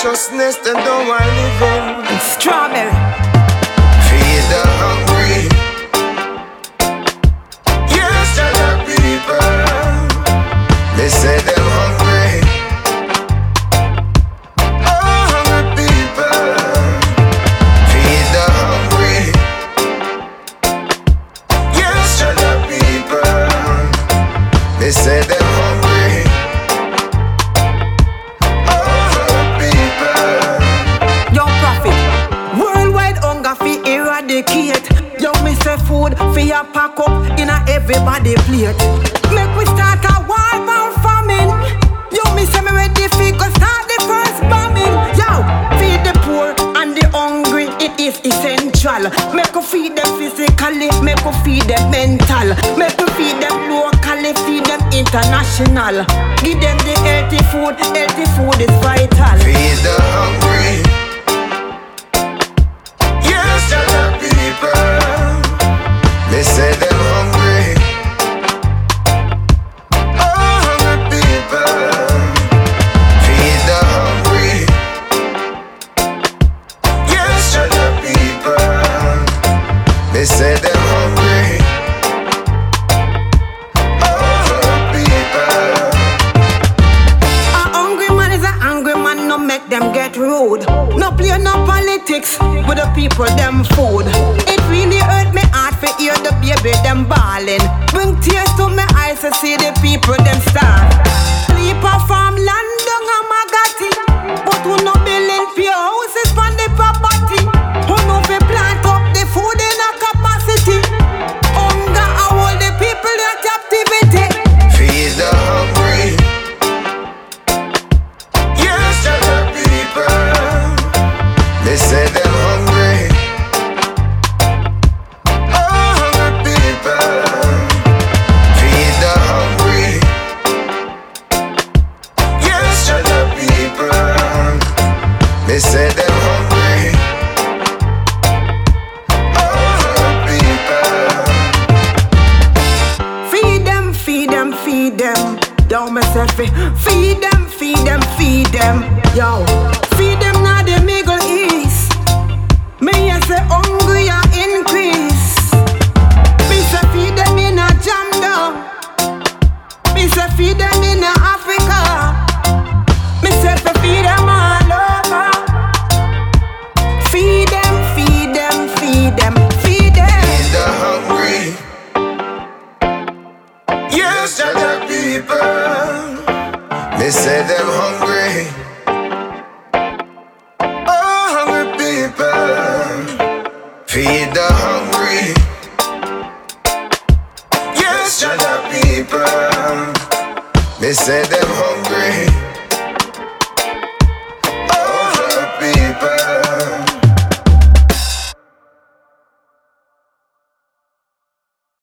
righteousness, them don't want living. And strawberry. Feed the hungry. Yes, tell the people. They say them hungry. Oh, hungry people. Feed the hungry. Yes, tell the people. They say them hungry. Yo, me say food for ya pack up in a everybody plate. Make we start a war and famine. Yo, me say me ready fi go start the first bombing. Yo, feed the poor and the hungry, it is essential. Make we feed them physically, make we feed them mental. Make we feed them locally, feed them international. Give them the healthy food is vital. Feed the hungry. They say them hungry. Oh, hungry people. Feed the hungry. Yes, tell the people. They say them hungry. Oh, hungry people. A hungry man is a hungry man, no make them get rude. No play no politics with the people them food. It really hurt me heart for hear the baby them ballin'. Bring tears to my eyes to see the people them starve. Sleep on farmland down a Magati, but who no building pure houses from the property. Who no fi plant up the food in a capacity. Hunger a hold the people in captivity. Feed the hungry. Yes, tell the people. They say them hungry. They say them hungry. Oh, people. Feed them, feed them, feed them. Yo, myself, feed them, feed them, feed them. Yo, feed them now the Middle East. Me I say hungry a increase. Me say feed them in a jam down. Me say feed them in a Africa. Me say feed them all over. Feed them, feed them, feed them, feed them. Feed the hungry. Yes, tell the people. They say them hungry. Oh, hungry people. Feed the hungry. Yes, tell the people. They say them hungry.